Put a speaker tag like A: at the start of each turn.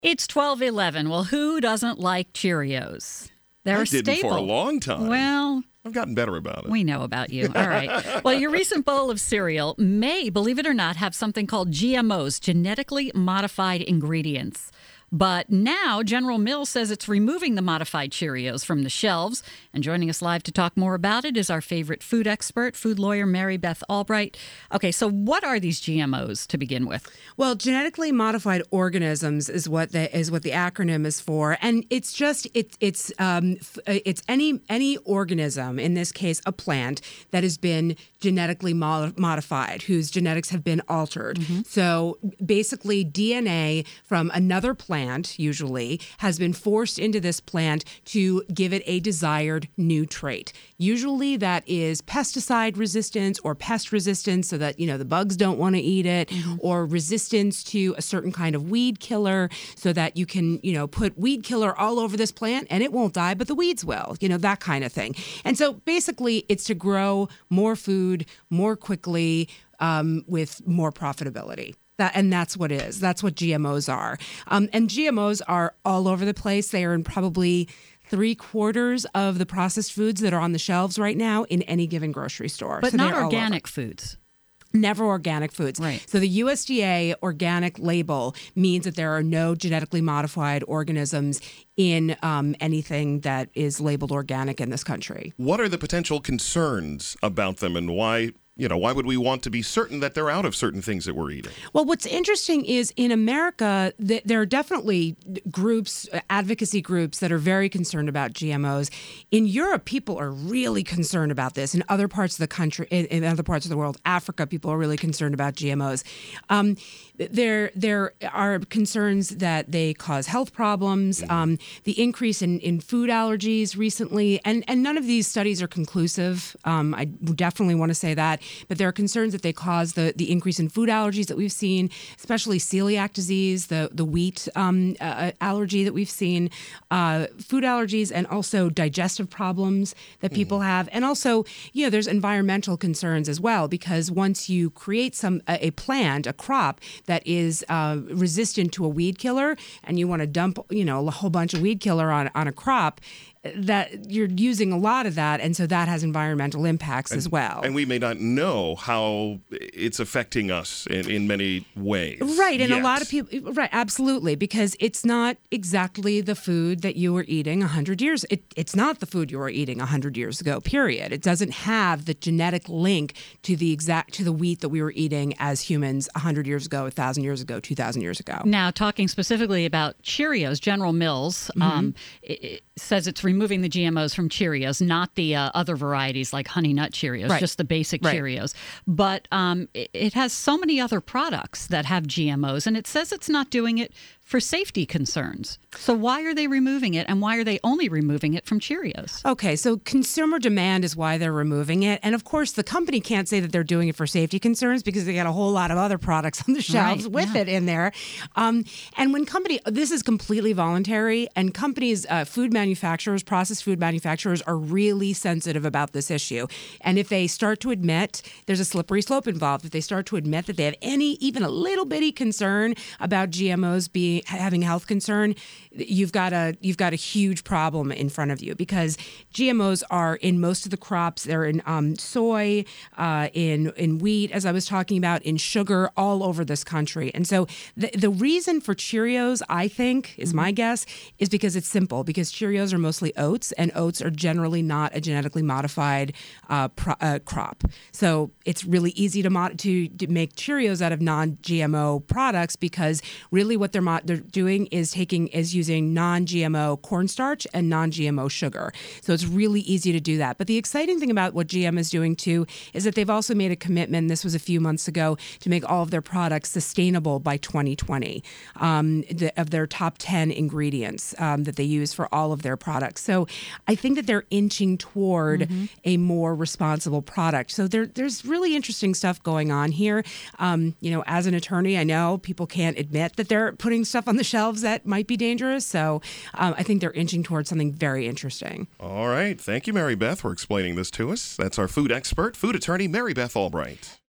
A: It's 12:11. Well, who doesn't like Cheerios? They're
B: I
A: a
B: didn't
A: staple.
B: for a long time.
A: Well,
B: I've gotten better about it.
A: we know about you. All right. Well, your recent bowl of cereal may, believe it or not, have something called GMOs, genetically modified ingredients. But now General Mills says it's removing the modified Cheerios from the shelves. And joining us live to talk more about it is our favorite food expert, food lawyer Mary Beth Albright. Okay, so what are these GMOs to begin with?
C: Well, genetically modified organisms is what the acronym is for, and it's just it's any organism, in this case a plant, that has been genetically modified, whose genetics have been altered. Mm-hmm. So basically, DNA from another plant usually has been forced into this plant to give it a desired new trait. Usually that is pesticide resistance or pest resistance, so that the bugs don't want to eat it, mm-hmm. or resistance to a certain kind of weed killer, so that you can put weed killer all over this plant and it won't die, but the weeds will, that kind of thing. And so basically it's to grow more food more quickly with more profitability. And that's what it is. That's what GMOs are. And GMOs are all over the place. They are in probably 3/4 of the processed foods that are on the shelves right now in any given grocery store.
A: But so not organic foods.
C: Never organic foods.
A: Right.
C: So the USDA organic label means that there are no genetically modified organisms in anything that is labeled organic in this country.
B: What are the potential concerns about them, and why would we want to be certain that they're out of certain things that we're eating?
C: Well, what's interesting is in America, there are definitely groups, advocacy groups, that are very concerned about GMOs. In Europe, people are really concerned about this. In other parts of the country, in other parts of the world, Africa, people are really concerned about GMOs. There are concerns that they cause health problems, the increase in food allergies recently, and none of these studies are conclusive. I definitely want to say that. But there are concerns that they cause the increase in food allergies that we've seen, especially celiac disease, the wheat allergy that we've seen, food allergies, and also digestive problems that people have. And also, there's environmental concerns as well, because once you create a plant, a crop that is resistant to a weed killer, and you want to dump, a whole bunch of weed killer on a crop, that you're using a lot of that, and so that has environmental impacts as well.
B: And we may not know how it's affecting us in many ways.
C: Right, and a lot of people, right, absolutely, because it's not exactly the food that you were eating 100 years. It's not the food you were eating 100 years ago, period. It doesn't have the genetic link to the wheat that we were eating as humans 100 years ago, 1,000 years ago, 2,000 years ago.
A: Now, talking specifically about Cheerios, General Mills it says it's removing the GMOs from Cheerios, not the other varieties like Honey Nut Cheerios,
C: right.
A: just the basic Cheerios. But it has so many other products that have GMOs, and it says it's not doing it for safety concerns. So why are they removing it, and why are they only removing it from Cheerios?
C: Okay, so consumer demand is why they're removing it. And of course, the company can't say that they're doing it for safety concerns because they got a whole lot of other products on the shelves with it in there. And when this is completely voluntary, and companies, food manufacturers, processed food manufacturers are really sensitive about this issue. And if they start to admit, there's a slippery slope involved, if they start to admit that they have even a little bitty concern about GMOs having health concern, you've got a huge problem in front of you, because GMOs are in most of the crops. They're in soy, in wheat, as I was talking about, in sugar, all over this country. And so the reason for Cheerios, I think, is my guess, is because it's simple. Because Cheerios are mostly oats, and oats are generally not a genetically modified crop. So it's really easy to make Cheerios out of non-GMO products, because really what they're doing is using non-GMO cornstarch and non-GMO sugar. So it's really easy to do that. But the exciting thing about what GM is doing too is that they've also made a commitment, this was a few months ago, to make all of their products sustainable by 2020, of their top 10 ingredients that they use for all of their products. So I think that they're inching toward a more responsible product. So there's really interesting stuff going on here. As an attorney, I know people can't admit that they're putting stuff on the shelves that might be dangerous. So I think they're inching towards something very interesting.
B: All right. Thank you, Mary Beth, for explaining this to us. That's our food expert, food attorney, Mary Beth Albright.